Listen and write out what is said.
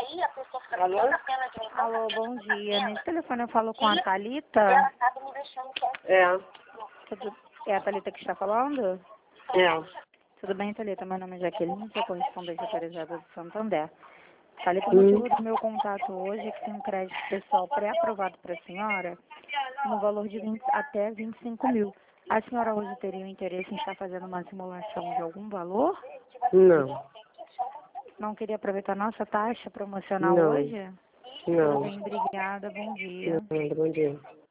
Alô? Alô, bom dia. Nesse telefone eu falo com a Thalita. É. É a Thalita que está falando? É. Tudo bem, Thalita? Meu nome é Jaqueline, sou correspondente autorizada do Santander. Thalita, o motivo do meu contato hoje é que tem um crédito pessoal pré-aprovado para a senhora no valor de até 25 mil. A senhora hoje teria o interesse em estar fazendo uma simulação de algum valor? Não. Não queria aproveitar nossa taxa promocional Não. hoje? Tudo Não. bem, obrigada, bom dia. Não, bom dia.